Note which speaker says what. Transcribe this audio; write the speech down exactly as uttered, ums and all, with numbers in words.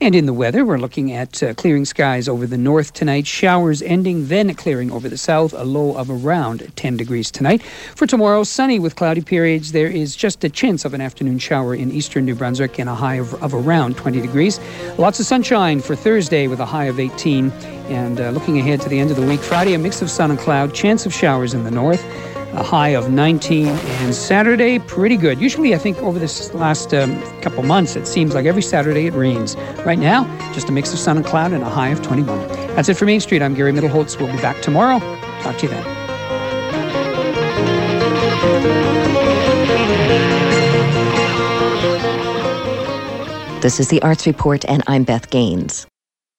Speaker 1: And in the weather, we're looking at uh, clearing skies over the north tonight, showers ending, then clearing over the south, a low of around ten degrees tonight. For tomorrow, sunny with cloudy periods. There is just a chance of an afternoon shower in eastern New Brunswick and a high of, of around twenty degrees. Lots of sunshine for Thursday with a high of eighteen. And uh, looking ahead to the end of the week, Friday, a mix of sun and cloud, chance of showers in the north, a high of nineteen, and Saturday, pretty good. Usually, I think over this last um, couple months, it seems like every Saturday it rains. Right now, just a mix of sun and cloud and a high of twenty-one. That's it for Main Street. I'm Gary Middleholtz. We'll be back tomorrow. Talk to you then.
Speaker 2: This is the Arts Report, and I'm Beth Gaines.